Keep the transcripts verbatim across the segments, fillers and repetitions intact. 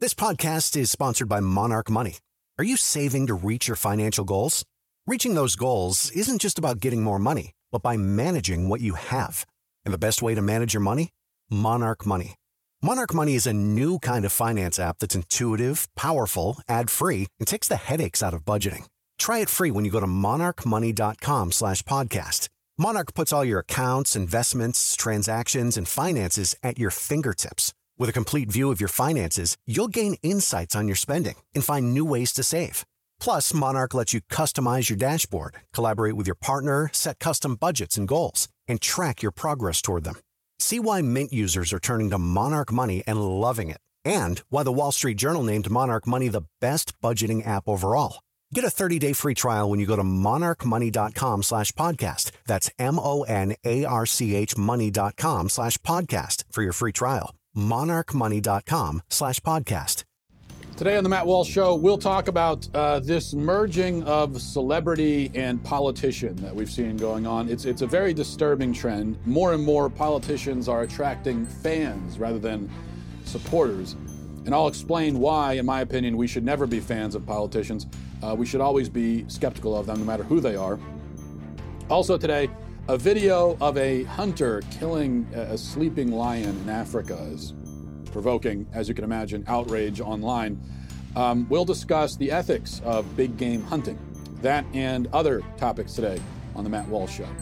This podcast is sponsored by Monarch Money. Are you saving to reach your financial goals? Reaching those goals isn't just about getting more money, but by managing what you have. And the best way to manage your money? Monarch Money. Monarch Money is a new kind of finance app that's intuitive, powerful, ad-free, and takes the headaches out of budgeting. Try it free when you go to monarchmoney.com slash podcast. Monarch puts all your accounts, investments, transactions, and finances at your fingertips. With a complete view of your finances, you'll gain insights on your spending and find new ways to save. Plus, Monarch lets you customize your dashboard, collaborate with your partner, set custom budgets and goals, and track your progress toward them. See why Mint users are turning to Monarch Money and loving it, and why the Wall Street Journal named Monarch Money the best budgeting app overall. Get a thirty-day free trial when you go to monarchmoney.com slash podcast. That's M-O-N-A-R-C-H money.com slash podcast for your free trial. monarchmoney.com slash podcast. Today on the Matt Walsh Show, we'll talk about uh, this merging of celebrity and politician that we've seen going on. It's it's a very disturbing trend. More and more politicians are attracting fans rather than supporters. And I'll explain why, in my opinion, we should never be fans of politicians. Uh, we should always be skeptical of them, no matter who they are. Also today, a video of a hunter killing a sleeping lion in Africa is provoking, as you can imagine, outrage online. Um, we'll discuss the ethics of big game hunting. That and other topics today on the Matt Walsh Show.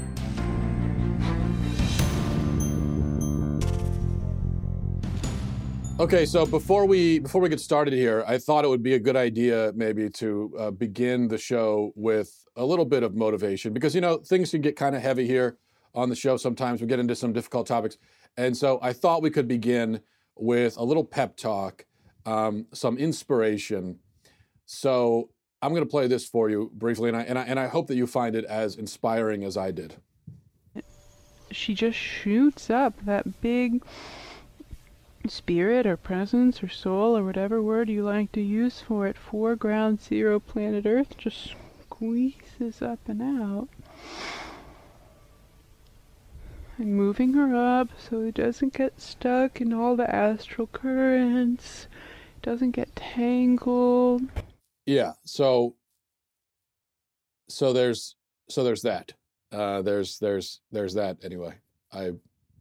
Okay, so before we before we get started here, I thought it would be a good idea maybe to uh, begin the show with a little bit of motivation, because, you know, things can get kind of heavy here on the show sometimes. We get into some difficult topics. And so I thought we could begin with a little pep talk, um, some inspiration. So I'm going to play this for you briefly, and I, and I and I hope that you find it as inspiring as I did. She just shoots up that big spirit or presence or soul or whatever word you like to use for it for ground zero planet Earth, just squeezes up and out. And moving her up so it doesn't get stuck in all the astral currents, doesn't get tangled. Yeah, so so there's so there's that. Uh, there's there's there's that anyway. I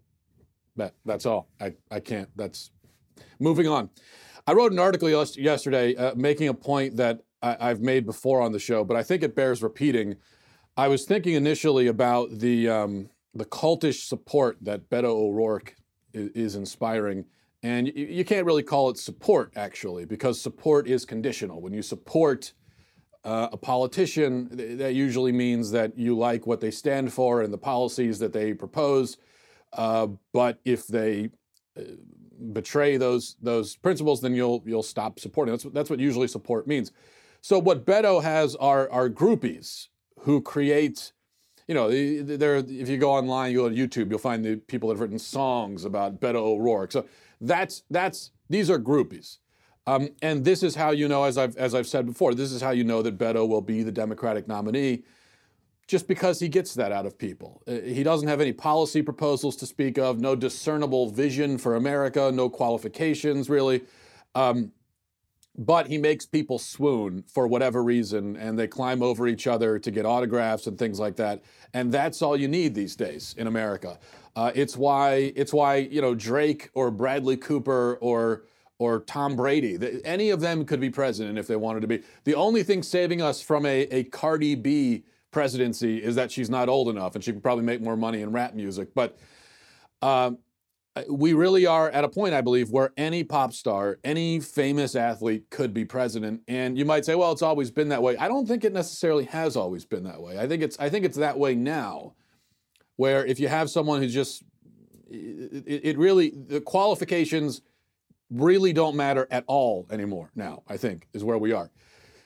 that that's all. I, I can't. That's moving on. I wrote an article yes, yesterday uh, making a point that I, I've made before on the show, but I think it bears repeating. I was thinking initially about the um, the cultish support that Beto O'Rourke is, is inspiring. And you, you can't really call it support, actually, because support is conditional. When you support uh, a politician, th- that usually means that you like what they stand for and the policies that they propose. Uh, but if they uh, betray those those principles, then you'll you'll stop supporting. That's that's what usually support means. So what Beto has are are groupies who create. You know, there. If you go online, you go to YouTube, you'll find the people that have written songs about Beto O'Rourke. So that's that's these are groupies, um, and this is how you know, as I've as I've said before, this is how you know that Beto will be the Democratic nominee, just because he gets that out of people. He doesn't have any policy proposals to speak of, no discernible vision for America, no qualifications really. Um, But he makes people swoon for whatever reason, and they climb over each other to get autographs and things like that. And that's all you need these days in America. Uh, it's why it's why you know Drake or Bradley Cooper or or Tom Brady, the, any of them could be president if they wanted to be. The only thing saving us from a, a Cardi B presidency is that she's not old enough, and she can probably make more money in rap music. But um, we really are at a point, I believe, where any pop star, any famous athlete could be president. And you might say, well, it's always been that way. I don't think it necessarily has always been that way. I think it's I think it's that way now, where if you have someone who's just, it, it really, the qualifications really don't matter at all anymore now, I think, is where we are.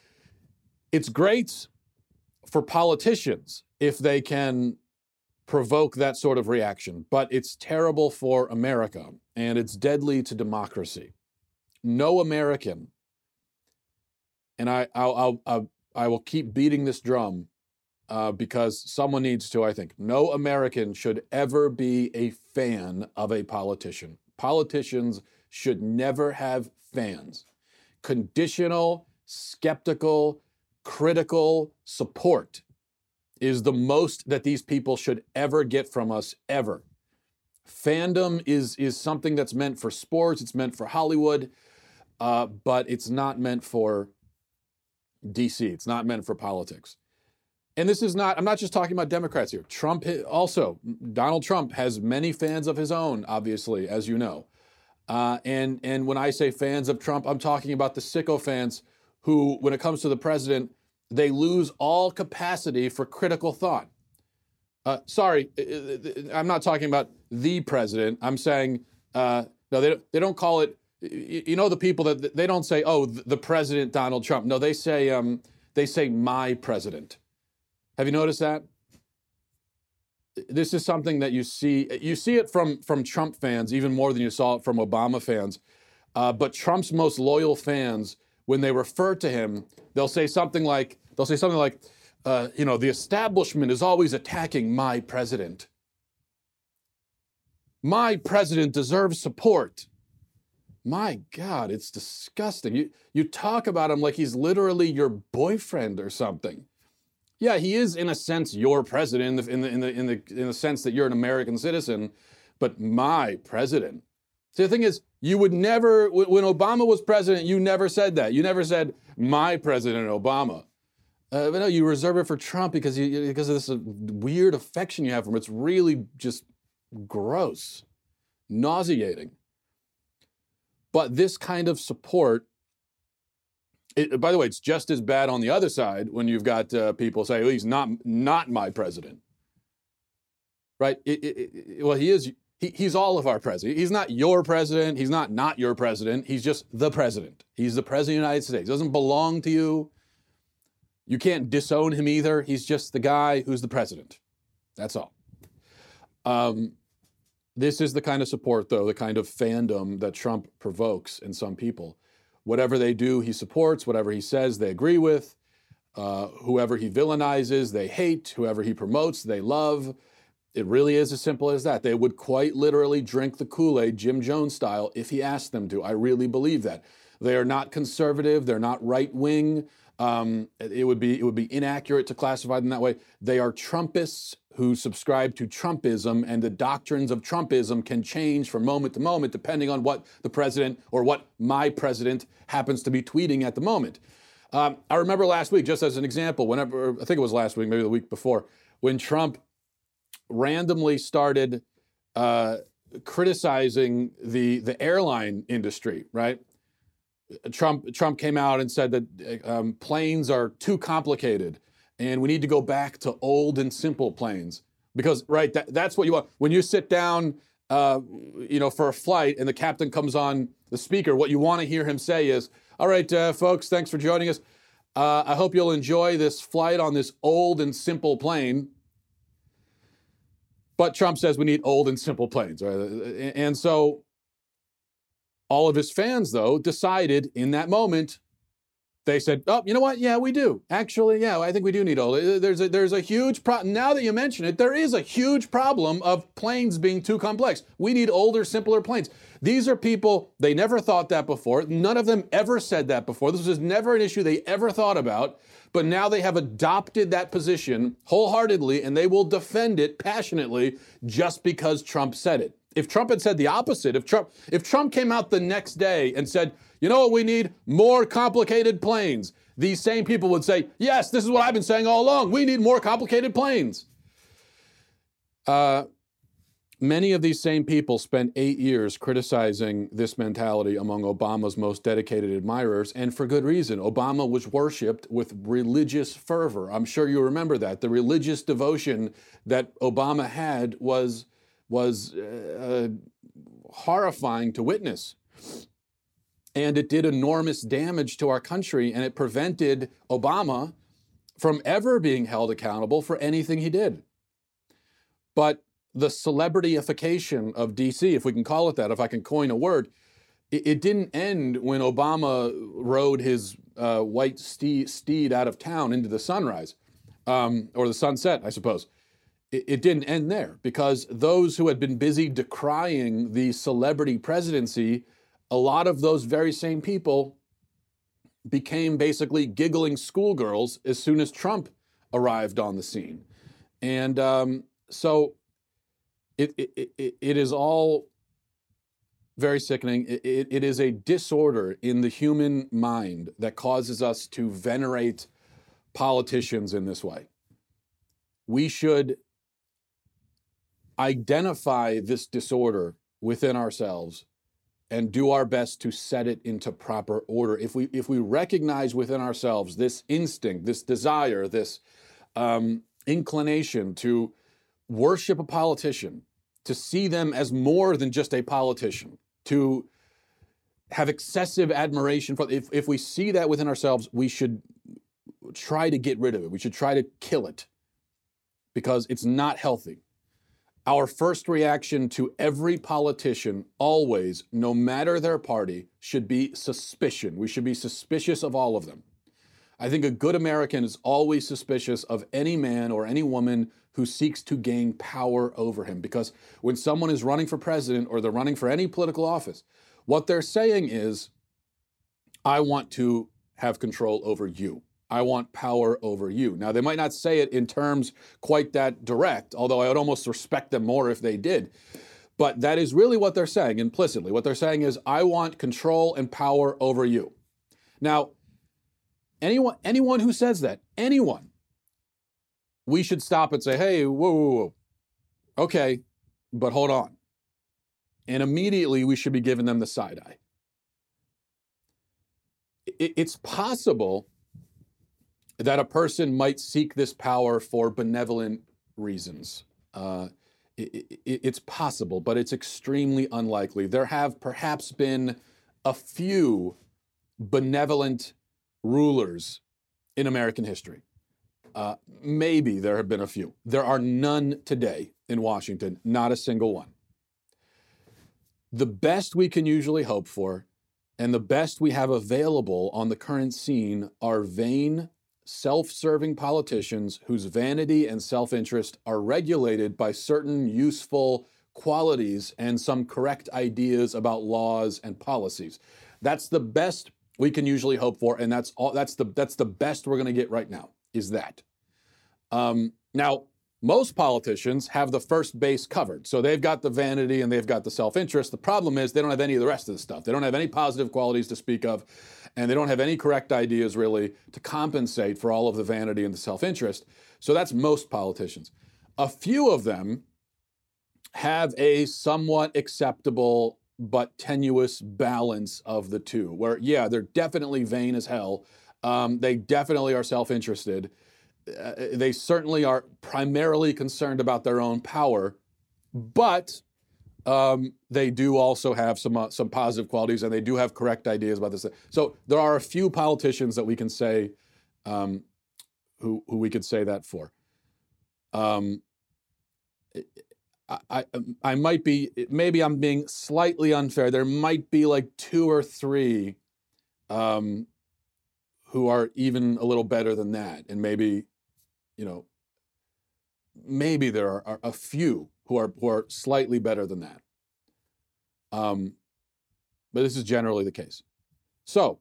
It's great for politicians if they can provoke that sort of reaction, but it's terrible for America, and it's deadly to democracy. No American, and I, I'll, I'll, I'll, I will keep beating this drum uh, because someone needs to, I think. No American should ever be a fan of a politician. Politicians should never have fans. conditional, skeptical, critical support is the most that these people should ever get from us, ever. Fandom is, is something that's meant for sports, it's meant for Hollywood, uh, but it's not meant for D C. It's not meant for politics. And this is not, I'm not just talking about Democrats here. Trump also, Donald Trump has many fans of his own, obviously, as you know. Uh, and, and when I say fans of Trump, I'm talking about the sicko fans who, when it comes to the president, they lose all capacity for critical thought. Uh, sorry, I'm not talking about the president. I'm saying, uh, no, they, they don't call it, you know, the people that, they don't say, oh, the president, Donald Trump. No, they say, um, they say my president. Have you noticed that? This is something that you see, you see it from, from Trump fans even more than you saw it from Obama fans. Uh, but Trump's most loyal fans, when they refer to him, they'll say something like, they'll say something like, uh, you know, the establishment is always attacking my president. My president deserves support. My God, it's disgusting. You, you talk about him like he's literally your boyfriend or something. Yeah, he is in a sense your president in the in the in the in the sense that you're an American citizen, but my president. See, the thing is, you would never, when Obama was president, you never said that. You never said my president Obama. Uh, but no, you reserve it for Trump because you because of this weird affection you have for him. It's really just gross, nauseating. But this kind of support. It, by the way, it's just as bad on the other side when you've got uh, people say, well, he's not not my president, right? It, it, it, well, he is. He, he's all of our president. He's not your president. He's not not your president. He's just the president. He's the president of the United States. He doesn't belong to you. You can't disown him either. He's just the guy who's the president. That's all. Um, this is the kind of support, though, the kind of fandom that Trump provokes in some people. Whatever they do, he supports. Whatever he says, they agree with. Uh, whoever he villainizes, they hate. Whoever he promotes, they love. It really is as simple as that. They would quite literally drink the Kool-Aid, Jim Jones style, if he asked them to. I really believe that. They are not conservative. They're not right-wing. Um, it would be it would be inaccurate to classify them that way. They are Trumpists who subscribe to Trumpism, and the doctrines of Trumpism can change from moment to moment depending on what the president or what my president happens to be tweeting at the moment. Um, I remember last week, just as an example, whenever, I think it was last week, maybe the week before, when Trump randomly started uh, criticizing the, the airline industry, right? Trump Trump came out and said that um, planes are too complicated and we need to go back to old and simple planes. Because, right, that, that's what you want. When you sit down, uh, you know, for a flight and the captain comes on the speaker, what you want to hear him say is, all right, uh, folks, thanks for joining us. Uh, I hope you'll enjoy this flight on this old and simple plane. But Trump says we need old and simple planes, right? And so all of his fans, though, decided in that moment, they said, oh, you know what? Yeah, we do. Actually, yeah, I think we do need old. There's a, there's a huge problem. Now that you mention it, there is a huge problem of planes being too complex. We need older, simpler planes. These are people, they never thought that before. None of them ever said that before. This was never an issue they ever thought about. But now they have adopted that position wholeheartedly, and they will defend it passionately just because Trump said it. If Trump had said the opposite, if Trump if Trump came out the next day and said, you know what we need? More complicated planes. These same people would say, yes, this is what I've been saying all along. We need more complicated planes. Uh, many of these same people spent eight years criticizing this mentality among Obama's most dedicated admirers, and for good reason. Obama was worshipped with religious fervor. I'm sure you remember that. The religious devotion that Obama had was was uh, horrifying to witness. And it did enormous damage to our country, and it prevented Obama from ever being held accountable for anything he did. But the celebrityification of D C, if we can call it that, if I can coin a word, it, it didn't end when Obama rode his uh, white steed, steed out of town into the sunrise, um, or the sunset, I suppose. It didn't end there, because those who had been busy decrying the celebrity presidency, a lot of those very same people became basically giggling schoolgirls as soon as Trump arrived on the scene. And um, so it, it, it, it is all very sickening. It, it, it is a disorder in the human mind that causes us to venerate politicians in this way. We should identify this disorder within ourselves and do our best to set it into proper order. If we if we recognize within ourselves this instinct, this desire, this um, inclination to worship a politician, to see them as more than just a politician, to have excessive admiration for, if, if we see that within ourselves, we should try to get rid of it. We should try to kill it because it's not healthy. Our first reaction to every politician, always, no matter their party, should be suspicion. We should be suspicious of all of them. I think a good American is always suspicious of any man or any woman who seeks to gain power over him. Because when someone is running for president or they're running for any political office, what they're saying is, I want to have control over you. I want power over you. Now, they might not say it in terms quite that direct, although I would almost respect them more if they did. But that is really what they're saying implicitly. What they're saying is, I want control and power over you. Now, anyone, anyone who says that, anyone, we should stop and say, hey, whoa, whoa, whoa. Okay, but hold on. And immediately we should be giving them the side eye. It's possible that a person might seek this power for benevolent reasons. Uh, it, it, it's possible, but it's extremely unlikely. There have perhaps been a few benevolent rulers in American history. Uh, maybe there have been a few. There are none today in Washington, not a single one. The best we can usually hope for and the best we have available on the current scene are vain, self-serving politicians whose vanity and self-interest are regulated by certain useful qualities and some correct ideas about laws and policies. That's the best we can usually hope for, and that's all. That's the that's the best we're going to get right now. Is that um, now? Most politicians have the first base covered. So they've got the vanity and they've got the self-interest. The problem is they don't have any of the rest of the stuff. They don't have any positive qualities to speak of, and they don't have any correct ideas really to compensate for all of the vanity and the self-interest. So that's most politicians. A few of them have a somewhat acceptable but tenuous balance of the two, where, yeah, they're definitely vain as hell. Um, they definitely are self-interested. Uh, they certainly are primarily concerned about their own power, but um, they do also have some uh, some positive qualities, and they do have correct ideas about this. So there are a few politicians that we can say, um, who who we could say that for. Um, I, I I might be maybe I'm being slightly unfair. There might be like two or three um, who are even a little better than that, and maybe. You know, maybe there are, are a few who are who are slightly better than that. Um, but this is generally the case. So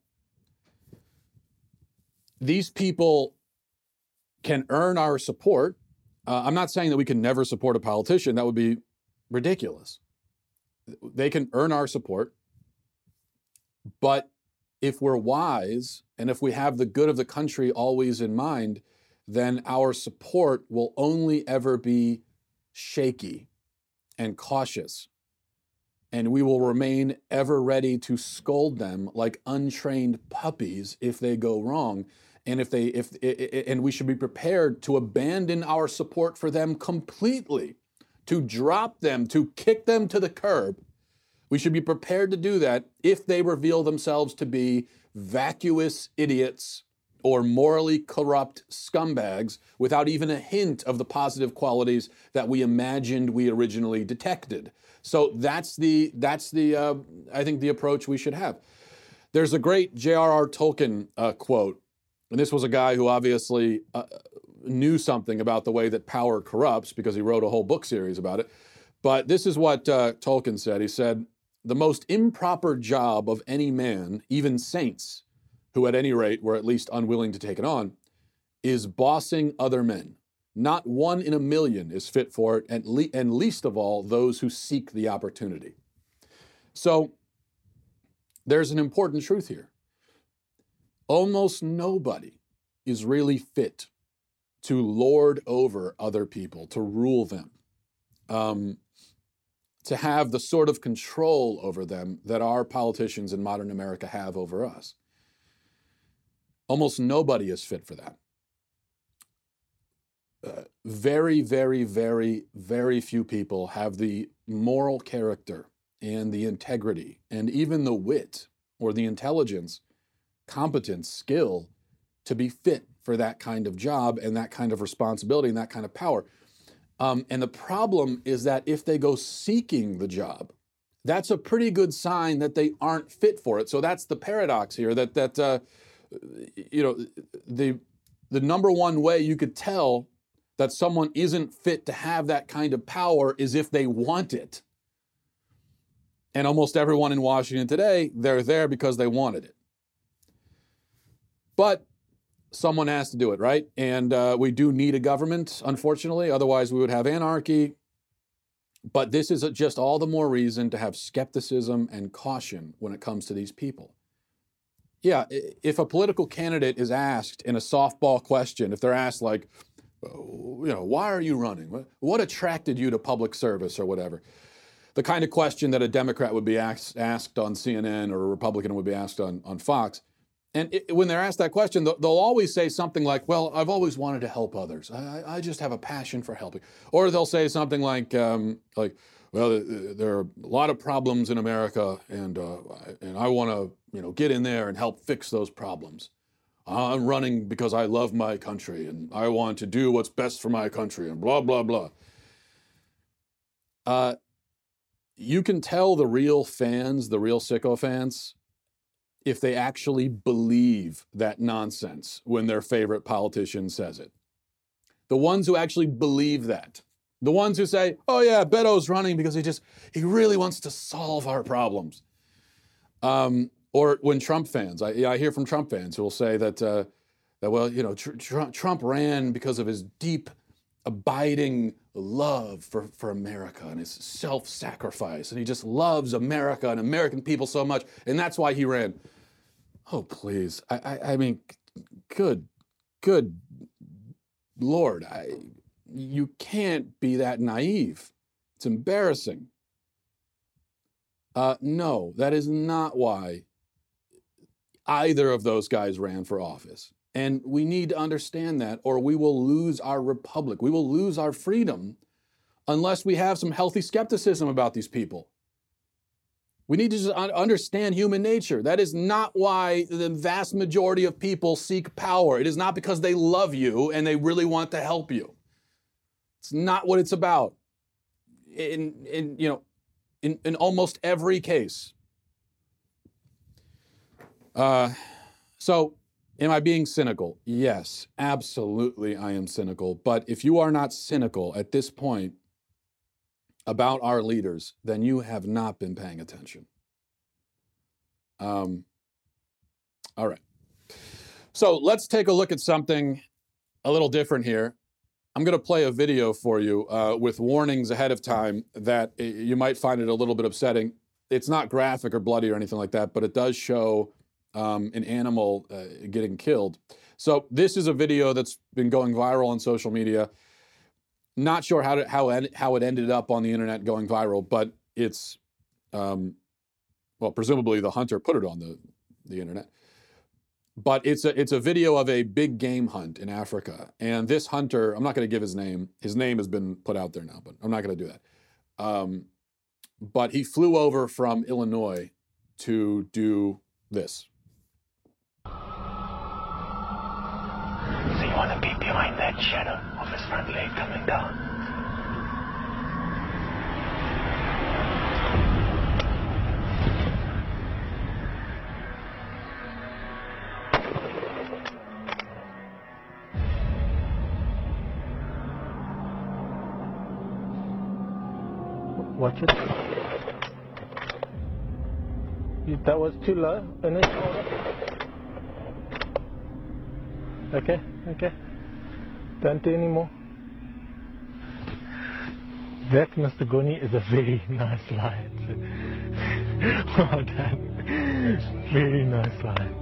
these people can earn our support. Uh, I'm not saying that we can never support a politician. That would be ridiculous. They can earn our support. But if we're wise and if we have the good of the country always in mind, then our support will only ever be shaky and cautious. And we will remain ever ready to scold them like untrained puppies if they go wrong. And if they if and we should be prepared to abandon our support for them completely, to drop them, to kick them to the curb. We should be prepared to do that if they reveal themselves to be vacuous idiots or morally corrupt scumbags without even a hint of the positive qualities that we imagined we originally detected. So that's the, that's the uh, I think, the approach we should have. There's a great J R R Tolkien uh, quote, and this was a guy who obviously uh, knew something about the way that power corrupts because he wrote a whole book series about it. But this is what uh, Tolkien said. He said, "The most improper job of any man, even saints, who at any rate were at least unwilling to take it on, is bossing other men. Not one in a million is fit for it, and, le- and least of all, those who seek the opportunity. So there's an important truth here. Almost nobody is really fit to lord over other people, to rule them, um, to have the sort of control over them that our politicians in modern America have over us. Almost nobody is fit for that. Uh, very, very, very, very few people have the moral character and the integrity and even the wit or the intelligence, competence, skill to be fit for that kind of job and that kind of responsibility and that kind of power. Um, and the problem is that if they go seeking the job, that's a pretty good sign that they aren't fit for it. So that's the paradox here, that, that uh, you know, the, the number one way you could tell that someone isn't fit to have that kind of power is if they want it. And almost everyone in Washington today, they're there because they wanted it. But someone has to do it, right? And uh, we do need a government, unfortunately. Otherwise, we would have anarchy. But this is just all the more reason to have skepticism and caution when it comes to these people. Yeah, if a political candidate is asked in a softball question, if they're asked like, you know, why are you running? What attracted you to public service or whatever? The kind of question that a Democrat would be asked, asked on C N N or a Republican would be asked on, on Fox. And it, when they're asked that question, they'll, they'll always say something like, well, I've always wanted to help others. I, I just have a passion for helping. Or they'll say something like, um, like, well, there are a lot of problems in America, and uh, and I want to, you know, get in there and help fix those problems. I'm running because I love my country and I want to do what's best for my country and blah, blah, blah. Uh, you can tell the real fans, the real sicko fans, if they actually believe that nonsense when their favorite politician says it. The ones who actually believe that. The ones who say, oh yeah, Beto's running because he just, he really wants to solve our problems. Um, Or when Trump fans, I, I hear from Trump fans who will say that, uh, that well, you know, tr- tr- Trump ran because of his deep, abiding love for, for America and his self-sacrifice. And he just loves America and American people so much. And that's why he ran. Oh, please. I, I, I mean, good, good Lord. I, you can't be that naive. It's embarrassing. Uh, no, that is not why either of those guys ran for office. And we need to understand that, or we will lose our republic. We will lose our freedom unless we have some healthy skepticism about these people. We need to just understand human nature. That is not why the vast majority of people seek power. It is not because they love you and they really want to help you. It's not what it's about. In, in you know, in, in almost every case. Uh, so, am I being cynical? Yes, absolutely I am cynical. But if you are not cynical at this point about our leaders, then you have not been paying attention. Um, all right. So let's take a look at something a little different here. I'm going to play a video for you uh, with warnings ahead of time that you might find it a little bit upsetting. It's not graphic or bloody or anything like that, but it does show Um, an animal uh, getting killed. So this is a video that's been going viral on social media. Not sure how to, how how it ended up on the internet going viral, but it's um, well, presumably the hunter put it on the the internet. But it's a it's a video of a big game hunt in Africa, and this hunter, I'm not going to give his name. His name has been put out there now, but I'm not going to do that. Um, but he flew over from Illinois to do this. So you want to be behind that shadow of his front leg coming down. Watch it. That was too low. And then Okay, okay. Don't do any more. That, Mister Goni, is a very nice lion. Well done. Very nice lion.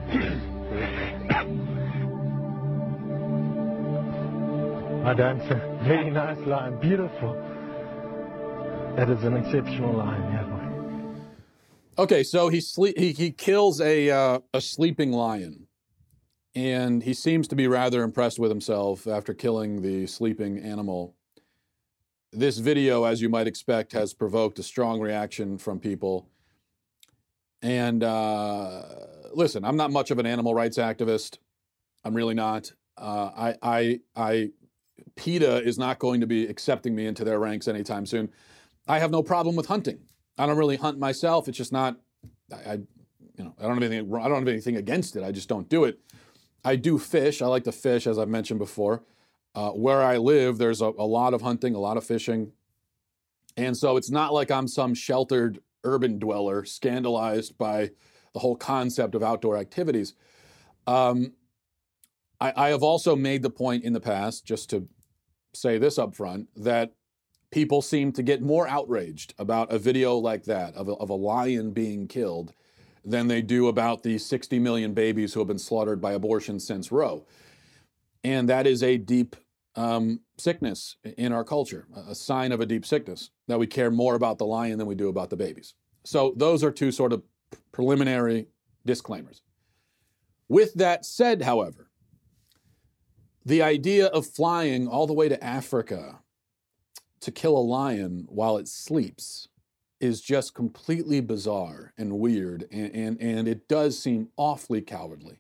Well done, sir. Very nice lion. Beautiful. That is an exceptional lion, yeah, boy. Okay, so he sleep he he kills a uh, a sleeping lion, and he seems to be rather impressed with himself after killing the sleeping animal. This video, as you might expect, has provoked a strong reaction from people. And uh, listen, I'm not much of an animal rights activist. I'm really not. Uh, I, I, I, PETA is not going to be accepting me into their ranks anytime soon. I have no problem with hunting. I don't really hunt myself. It's just not. I, I you know, I don't have anything. I don't have anything against it. I just don't do it. I do fish. I like to fish, as I've mentioned before. Uh, where I live, there's a, a lot of hunting, a lot of fishing. And so it's not like I'm some sheltered urban dweller scandalized by the whole concept of outdoor activities. Um, I, I have also made the point in the past, just to say this up front, that people seem to get more outraged about a video like that, of a, of a lion being killed, than they do about the sixty million babies who have been slaughtered by abortion since Roe. And that is a deep Um, sickness in our culture, a sign of a deep sickness, that we care more about the lion than we do about the babies. So those are two sort of preliminary disclaimers. With that said, however, the idea of flying all the way to Africa to kill a lion while it sleeps is just completely bizarre and weird, and, and, and it does seem awfully cowardly.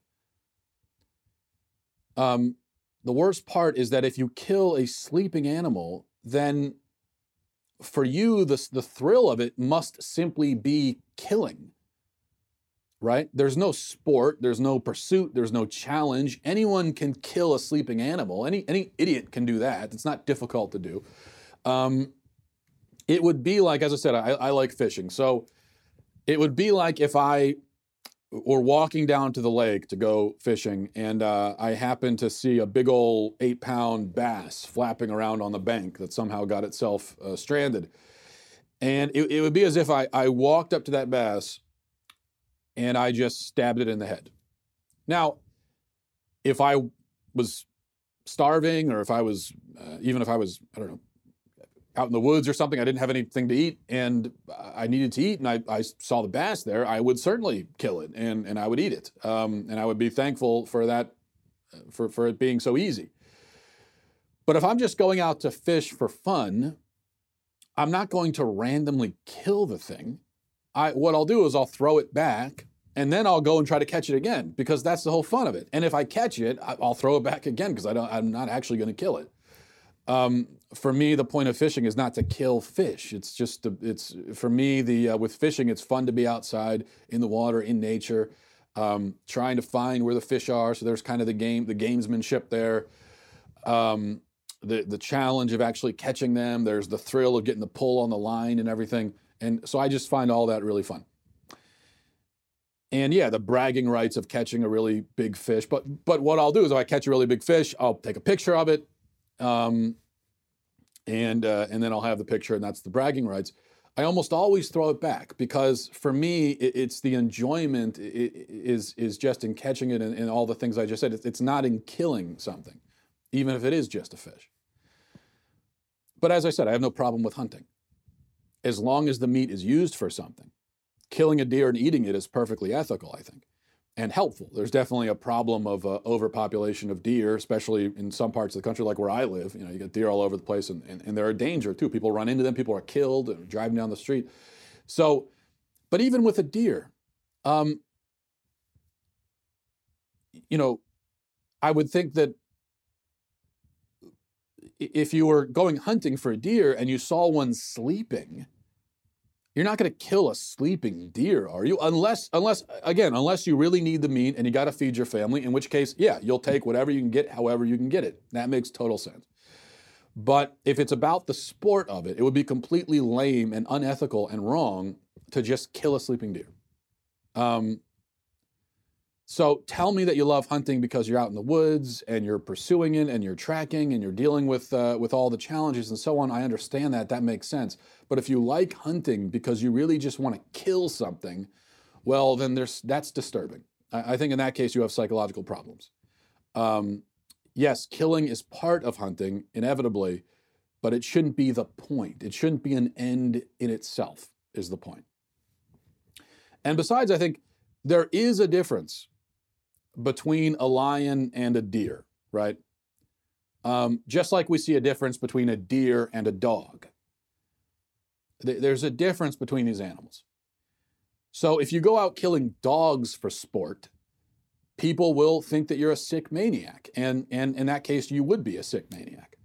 Um, The worst part is that if you kill a sleeping animal, then for you, the, the thrill of it must simply be killing, right? There's no sport, there's no pursuit, there's no challenge. Anyone can kill a sleeping animal. Any, any idiot can do that. It's not difficult to do. Um, it would be like, as I said, I, I like fishing. So it would be like if I were walking down to the lake to go fishing, and uh, I happened to see a big old eight pound bass flapping around on the bank that somehow got itself uh, stranded. And it, it would be as if I, I walked up to that bass and I just stabbed it in the head. Now, if I was starving, or if I was, uh, even if I was, I don't know, out in the woods or something, I didn't have anything to eat and I needed to eat, and I, I saw the bass there, I would certainly kill it and, and I would eat it. Um, and I would be thankful for that, for, for it being so easy. But if I'm just going out to fish for fun, I'm not going to randomly kill the thing. I, what I'll do is I'll throw it back, and then I'll go and try to catch it again, because that's the whole fun of it. And if I catch it, I'll throw it back again, because I don't, I'm not actually going to kill it. Um, for me, the point of fishing is not to kill fish. It's just, to, it's for me, the uh, with fishing, it's fun to be outside in the water, in nature, um, trying to find where the fish are. So there's kind of the game, the gamesmanship there, um, the the challenge of actually catching them. There's the thrill of getting the pull on the line and everything. And so I just find all that really fun. And yeah, the bragging rights of catching a really big fish. But but what I'll do is if I catch a really big fish, I'll take a picture of it. Um, and uh, and then I'll have the picture, and that's the bragging rights. I almost always throw it back, because for me, it, it's the enjoyment it, is is just in catching it, and, and all the things I just said. It's, it's not in killing something, even if it is just a fish. But as I said, I have no problem with hunting, as long as the meat is used for something. Killing a deer and eating it is perfectly ethical, I think, and helpful. There's definitely a problem of uh, overpopulation of deer, especially in some parts of the country, like where I live. You know, you get deer all over the place, and, and, and they're a danger too. People run into them, people are killed, and driving down the street. So, but even with a deer, um, you know, I would think that if you were going hunting for a deer and you saw one sleeping, you're not going to kill a sleeping deer, are you? Unless, unless again, unless you really need the meat and you got to feed your family, in which case, yeah, you'll take whatever you can get, however you can get it. That makes total sense. But if it's about the sport of it, it would be completely lame and unethical and wrong to just kill a sleeping deer. Um, So tell me that you love hunting because you're out in the woods and you're pursuing it and you're tracking and you're dealing with uh, with all the challenges and so on. I understand that. That makes sense. But if you like hunting because you really just want to kill something, well, then there's that's disturbing. I, I think in that case you have psychological problems. Um, yes, killing is part of hunting, inevitably, but it shouldn't be the point. It shouldn't be an end in itself, is the point. And besides, I think there is a difference between a lion and a deer, right? Um, just like we see a difference between a deer and a dog. There's a difference between these animals. So if you go out killing dogs for sport, people will think that you're a sick maniac. And, and in that case, you would be a sick maniac.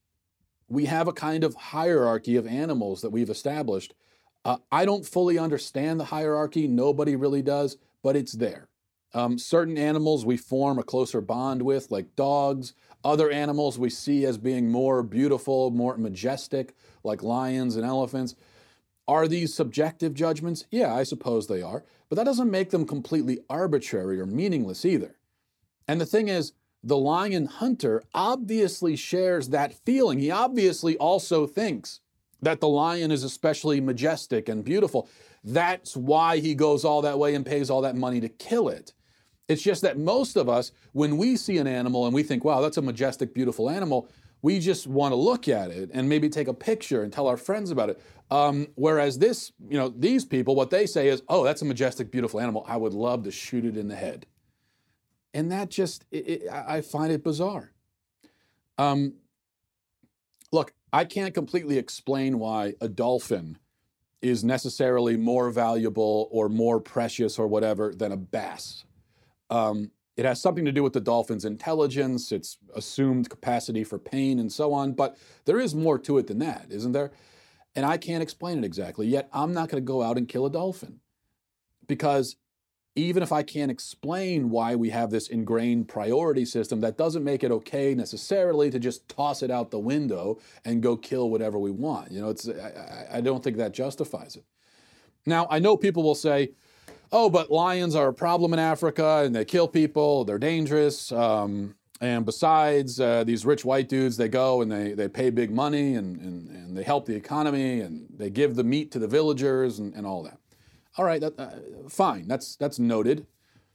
We have a kind of hierarchy of animals that we've established. Uh, I don't fully understand the hierarchy. Nobody really does, but it's there. Um, certain animals we form a closer bond with, like dogs. Other animals we see as being more beautiful, more majestic, like lions and elephants. Are these subjective judgments? Yeah, I suppose they are. But that doesn't make them completely arbitrary or meaningless either. And the thing is, the lion hunter obviously shares that feeling. He obviously also thinks that the lion is especially majestic and beautiful. That's why he goes all that way and pays all that money to kill it. It's just that most of us, when we see an animal and we think, wow, that's a majestic, beautiful animal, we just want to look at it and maybe take a picture and tell our friends about it. Um, whereas this, you know, these people, what they say is, oh, that's a majestic, beautiful animal. I would love to shoot it in the head. And that just, it, it, I find it bizarre. Um, look, I can't completely explain why a dolphin is necessarily more valuable or more precious or whatever than a bass. Um, it has something to do with the dolphin's intelligence, its assumed capacity for pain and so on, but there is more to it than that, isn't there? And I can't explain it exactly, yet I'm not going to go out and kill a dolphin. Because even if I can't explain why we have this ingrained priority system, that doesn't make it okay necessarily to just toss it out the window and go kill whatever we want. You know, it's I, I don't think that justifies it. Now, I know people will say, oh, but lions are a problem in Africa and they kill people, they're dangerous. Um, and besides, uh, these rich white dudes, they go and they, they pay big money and, and, and they help the economy and they give the meat to the villagers and, and all that. All right, that, uh, fine, that's, that's noted.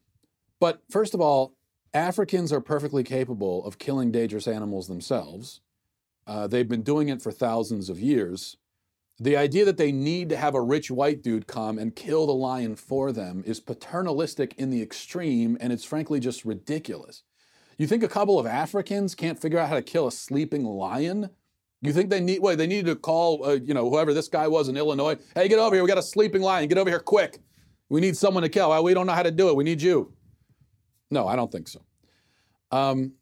But first of all, Africans are perfectly capable of killing dangerous animals themselves. Uh, they've been doing it for thousands of years. The idea that they need to have a rich white dude come and kill the lion for them is paternalistic in the extreme, and it's frankly just ridiculous. You think a couple of Africans can't figure out how to kill a sleeping lion? You think they need, wait, they needed to call, uh, you know, whoever this guy was in Illinois, hey, get over here, we got a sleeping lion, get over here quick. We need someone to kill. Well, we don't know how to do it, we need you. No, I don't think so. Um,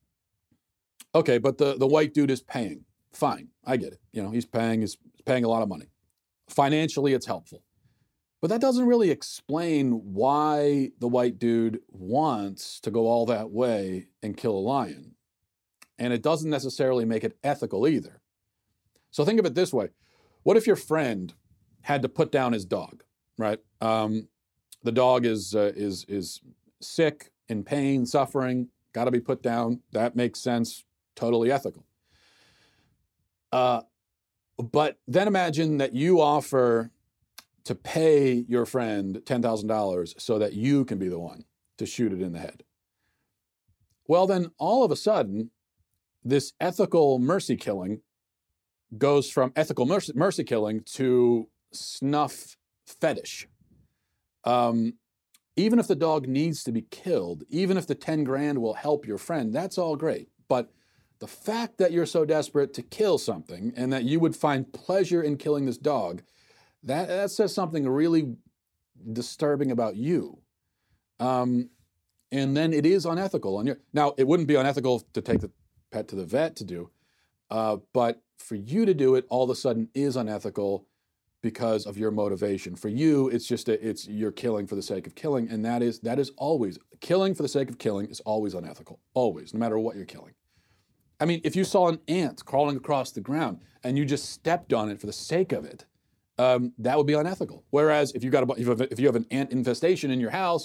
okay, but the, the white dude is paying. Fine, I get it. You know, he's paying, he's paying a lot of money. Financially, it's helpful. But that doesn't really explain why the white dude wants to go all that way and kill a lion. And it doesn't necessarily make it ethical either. So think of it this way. What if your friend had to put down his dog, right? Um, the dog is, uh, is, is sick, in pain, suffering, got to be put down. That makes sense, totally ethical. Uh, but then imagine that you offer to pay your friend ten thousand dollars so that you can be the one to shoot it in the head. Well, then all of a sudden, this ethical mercy killing goes from ethical mercy, mercy killing to snuff fetish. Um, even if the dog needs to be killed, even if the ten grand will help your friend, that's all great. But the fact that you're so desperate to kill something and that you would find pleasure in killing this dog, that, that says something really disturbing about you. Um, and then it is unethical. And you're, now, it wouldn't be unethical to take the pet to the vet to do, uh, but for you to do it all of a sudden is unethical because of your motivation. For you, it's just a, it's you're killing for the sake of killing, and that is that is always killing for the sake of killing is always unethical, always, no matter what you're killing. I mean, if you saw an ant crawling across the ground and you just stepped on it for the sake of it, um, that would be unethical. Whereas if you got a, if you have, if you have an ant infestation in your house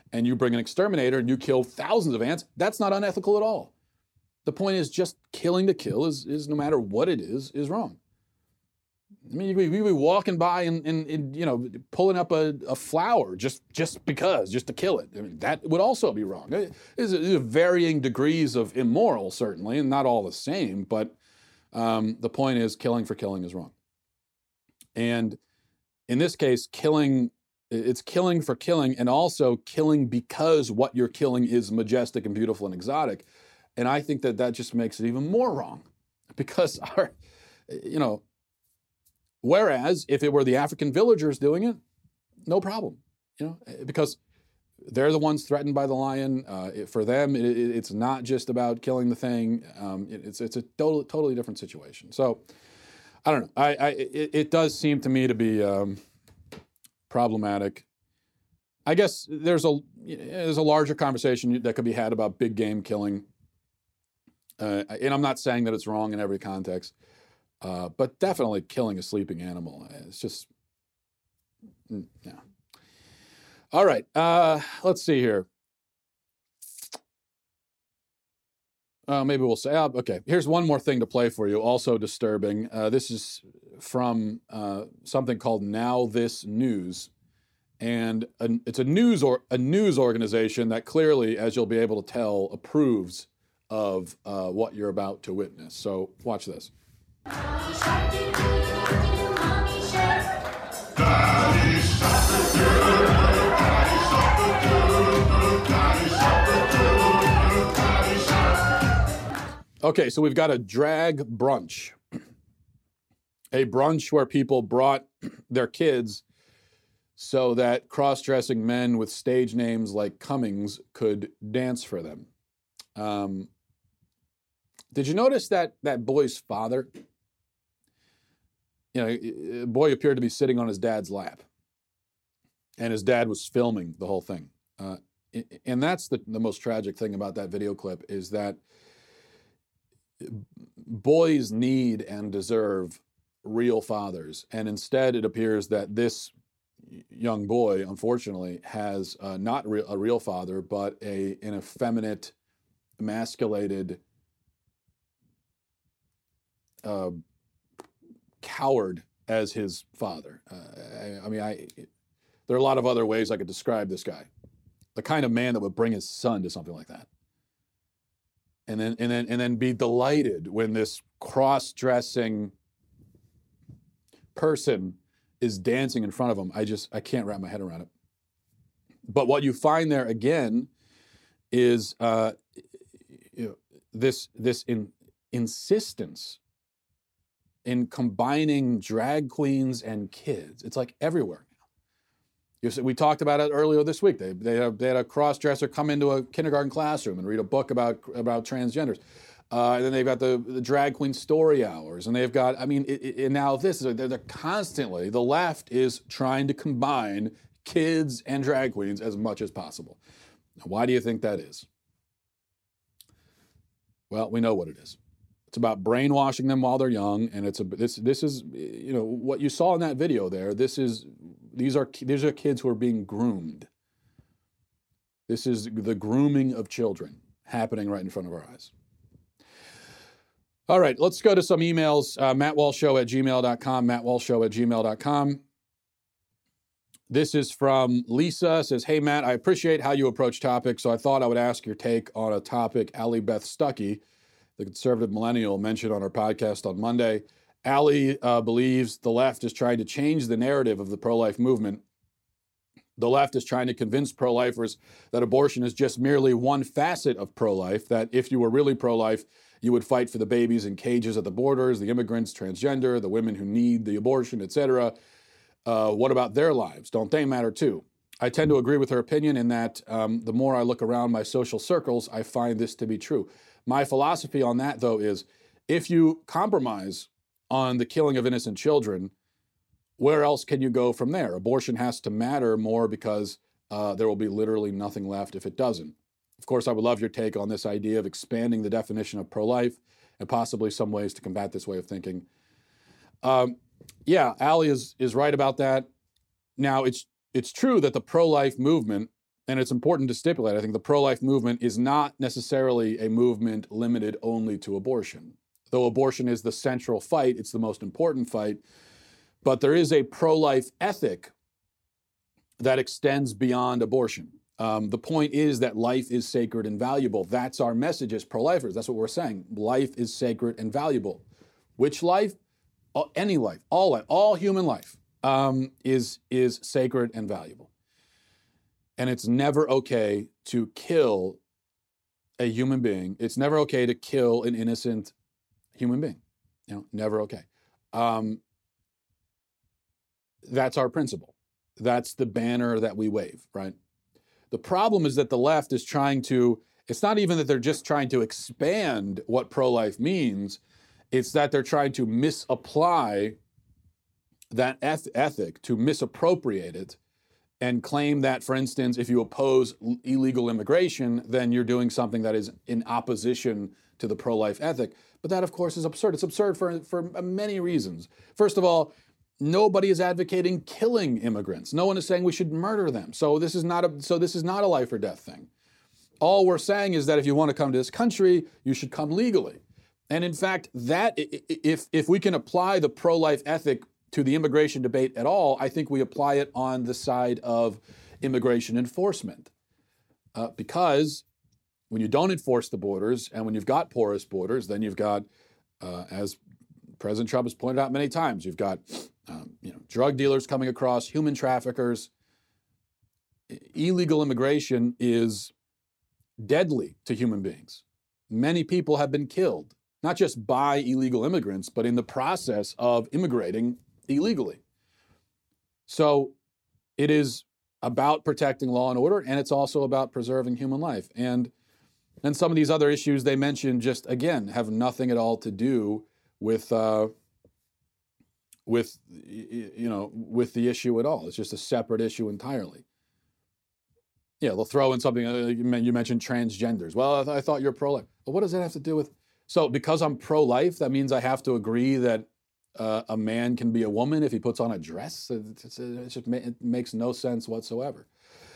and you bring an exterminator and you kill thousands of ants, that's not unethical at all. The point is just killing to kill is, is no matter what it is, is wrong. I mean, you'd be, you'd be walking by and, and, and, you know, pulling up a, a flower just, just because, just to kill it. I mean, that would also be wrong. There's varying degrees of immoral, certainly, and not all the same, but um, the point is killing for killing is wrong. And in this case, killing, it's killing for killing, and also killing because what you're killing is majestic and beautiful and exotic. And I think that that just makes it even more wrong, because our, you know, whereas if it were the African villagers doing it, no problem, you know, because they're the ones threatened by the lion. Uh, it, for them, it, it, it's not just about killing the thing. Um, it, it's it's a total, totally different situation. So I don't know. I, I it, it does seem to me to be um, problematic. I guess there's a there's a larger conversation that could be had about big game killing. Uh, and I'm not saying that it's wrong in every context, uh, but definitely killing a sleeping animal. It's just, yeah. All right, uh, let's see here. Uh, maybe we'll say, oh, okay, here's one more thing to play for you, also disturbing. Uh, this is from uh, something called Now This News. And a, it's a news or a news organization that clearly, as you'll be able to tell, approves of uh, what you're about to witness. So watch this. Okay, so we've got a drag brunch. A brunch where people brought their kids so that cross-dressing men with stage names like Cummings could dance for them. Um, Did you notice that that boy's father, you know, the boy appeared to be sitting on his dad's lap, and his dad was filming the whole thing. Uh, and that's the, the most tragic thing about that video clip, is that boys need and deserve real fathers. And instead, it appears that this young boy, unfortunately, has uh, not re- a real father, but a an effeminate, emasculated, Uh, coward as his father. Uh, I, I mean, I there are a lot of other ways I could describe this guy. The kind of man that would bring his son to something like that, and then and then and then be delighted when this cross-dressing person is dancing in front of him. I just I can't wrap my head around it. But what you find there again is uh, you know, this this in, insistence in combining drag queens and kids. It's like everywhere now. You see, we talked about it earlier this week. They they had, they had a cross-dresser come into a kindergarten classroom and read a book about about transgenders. Uh, and then they've got the, the drag queen story hours, and they've got, I mean, it, it, and now this is, they're, they're constantly, the left is trying to combine kids and drag queens as much as possible. Now, why do you think that is? Well, we know what it is. It's about brainwashing them while they're young, and it's a this this is you know what you saw in that video there. This is these are these are kids who are being groomed. This is the grooming of children happening right in front of our eyes. All right, let's go to some emails. Uh, matt walsh show at gmail dot com. matt walsh show at gmail dot com. This is from Lisa. Says, "Hey Matt, I appreciate how you approach topics, so I thought I would ask your take on a topic Allie Beth Stuckey, the conservative millennial, mentioned on our podcast on Monday. Allie uh, believes the left is trying to change the narrative of the pro-life movement. The left is trying to convince pro-lifers that abortion is just merely one facet of pro-life, that if you were really pro-life, you would fight for the babies in cages at the borders, the immigrants, transgender, the women who need the abortion, et cetera. Uh, what about their lives? Don't they matter too? I tend to agree with her opinion in that um, the more I look around my social circles, I find this to be true. My philosophy on that, though, is if you compromise on the killing of innocent children, where else can you go from there? Abortion has to matter more because uh, there will be literally nothing left if it doesn't. Of course, I would love your take on this idea of expanding the definition of pro-life and possibly some ways to combat this way of thinking. Um, yeah, Allie is is right about that. Now, it's it's true that the pro-life movement and it's important to stipulate, I think the pro-life movement is not necessarily a movement limited only to abortion. Though abortion is the central fight, it's the most important fight, but there is a pro-life ethic that extends beyond abortion. Um, the point is that life is sacred and valuable. That's our message as pro-lifers. That's what we're saying. Life is sacred and valuable. Which life? Oh, any life, all life, all human life um, is, is sacred and valuable. And it's never okay to kill a human being. It's never okay to kill an innocent human being. You know, never okay. Um, that's our principle. That's the banner that we wave, right? The problem is that the left is trying to, it's not even that they're just trying to expand what pro-life means, it's that they're trying to misapply that eth- ethic, to misappropriate it, and claim that, for instance, if you oppose l- illegal immigration, then you're doing something that is in opposition to the pro-life ethic. But that, of course, is absurd. It's absurd for, for many reasons. First of all, nobody is advocating killing immigrants. No one is saying we should murder them. So this is not a, so this is not a life or death thing. All we're saying is that if you want to come to this country, you should come legally. And in fact, that if if we can apply the pro-life ethic to the immigration debate at all, I think we apply it on the side of immigration enforcement. Uh, because when you don't enforce the borders and when you've got porous borders, then you've got, uh, as President Trump has pointed out many times, you've got um, you know, drug dealers coming across, human traffickers. Illegal immigration is deadly to human beings. Many people have been killed, not just by illegal immigrants, but in the process of immigrating illegally. So it is about protecting law and order, and it's also about preserving human life. And and some of these other issues they mentioned just, again, have nothing at all to do with, uh, with you know, with the issue at all. It's just a separate issue entirely. Yeah, they'll throw in something, uh, you mentioned transgenders. Well, I, th- I thought you're pro-life. Well, what does that have to do with? So because I'm pro-life, that means I have to agree that uh, a man can be a woman if he puts on a dress? It, it's, it just ma- it makes no sense whatsoever.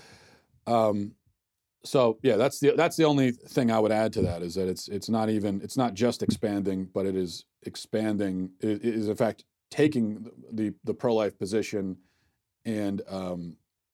Um, so yeah, that's the that's the only thing I would add to that, is that it's it's not even it's not just expanding, but it is expanding. It, it is in fact taking the the pro-life position and um,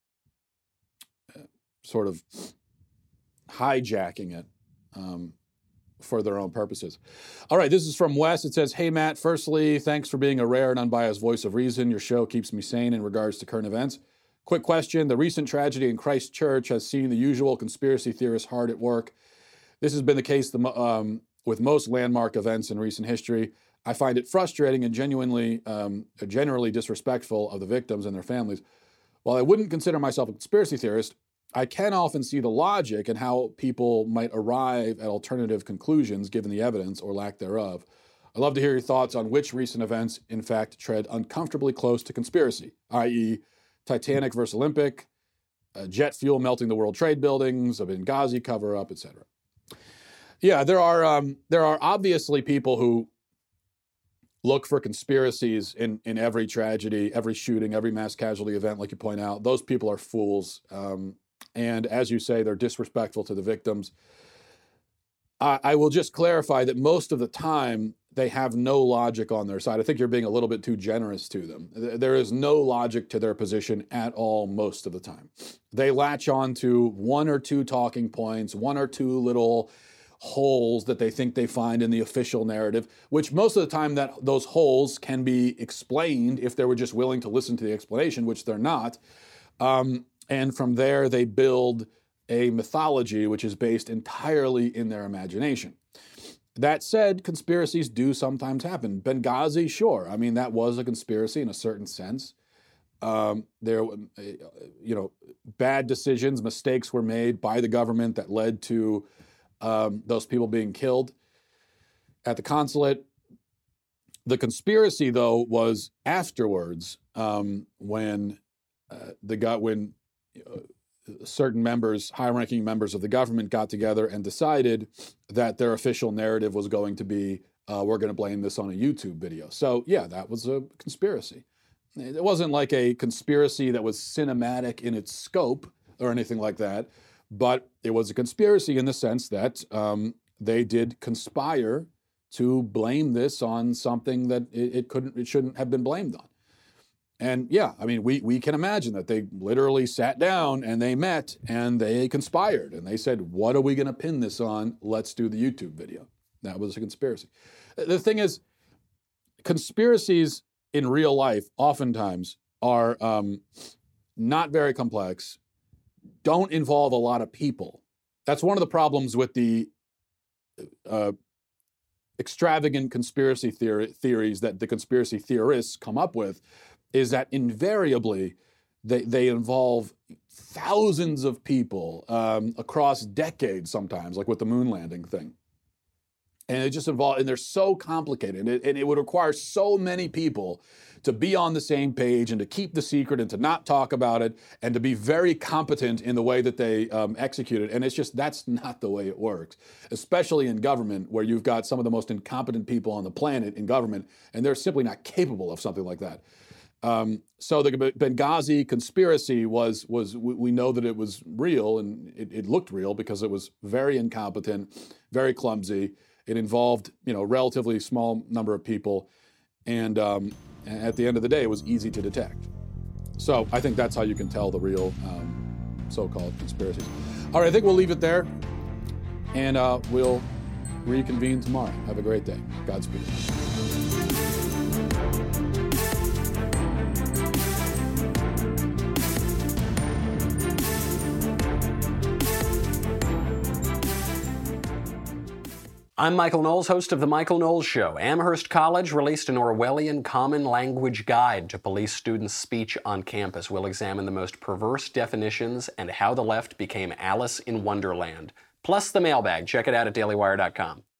sort of hijacking it um, for their own purposes. All right, this is from Wes. It says, "Hey Matt, firstly, thanks for being a rare and unbiased voice of reason. Your show keeps me sane in regards to current events. Quick question. The recent tragedy in Christchurch has seen the usual conspiracy theorists hard at work. This has been the case the, um, with most landmark events in recent history. I find it frustrating and genuinely, um, generally disrespectful of the victims and their families. While I wouldn't consider myself a conspiracy theorist, I can often see the logic in how people might arrive at alternative conclusions given the evidence or lack thereof. I'd love to hear your thoughts on which recent events, in fact, tread uncomfortably close to conspiracy, that is, Titanic versus Olympic, uh, jet fuel melting the World Trade buildings, a Benghazi cover-up, et cetera" Yeah, there are um, there are obviously people who look for conspiracies in, in every tragedy, every shooting, every mass casualty event, like you point out. Those people are fools. Um, and as you say, they're disrespectful to the victims. I, I will just clarify that most of the time, they have no logic on their side. I think you're being a little bit too generous to them. There is no logic to their position at all most of the time. They latch on to one or two talking points, one or two little holes that they think they find in the official narrative, which most of the time that those holes can be explained if they were just willing to listen to the explanation, which they're not. Um, and from there, they build a mythology which is based entirely in their imagination. That said, conspiracies do sometimes happen. Benghazi, sure. I mean, that was a conspiracy in a certain sense. Um, there, you know, bad decisions, mistakes were made by the government that led to um, those people being killed at the consulate. The conspiracy, though, was afterwards um, when uh, the got when. Uh, certain members, high-ranking members of the government got together and decided that their official narrative was going to be, uh, we're going to blame this on a YouTube video. So yeah, that was a conspiracy. It wasn't like a conspiracy that was cinematic in its scope, or anything like that, but it was a conspiracy in the sense that um, they did conspire to blame this on something that it, it couldn't, it shouldn't have been blamed on. And yeah, I mean, we we can imagine that they literally sat down and they met and they conspired and they said, what are we going to pin this on? Let's do the YouTube video. That was a conspiracy. The thing is, conspiracies in real life oftentimes are um, not very complex, don't involve a lot of people. That's one of the problems with the uh, extravagant conspiracy theory, theories that the conspiracy theorists come up with, is that invariably they, they involve thousands of people um, across decades sometimes, like with the moon landing thing. And it just involves, and they're so complicated, and it, and it would require so many people to be on the same page and to keep the secret and to not talk about it and to be very competent in the way that they um, execute it. And it's just, that's not the way it works, especially in government where you've got some of the most incompetent people on the planet in government, and they're simply not capable of something like that. Um, so the Benghazi conspiracy was, was we know that it was real, and it, it looked real because it was very incompetent, very clumsy. It involved, you know, a relatively small number of people, and um, at the end of the day, it was easy to detect. So I think that's how you can tell the real um, so-called conspiracies. All right, I think we'll leave it there, and uh, we'll reconvene tomorrow. Have a great day. Godspeed. I'm Michael Knowles, host of The Michael Knowles Show. Amherst College released an Orwellian common language guide to police students' speech on campus. We'll examine the most perverse definitions and how the left became Alice in Wonderland. Plus the mailbag. Check it out at daily wire dot com.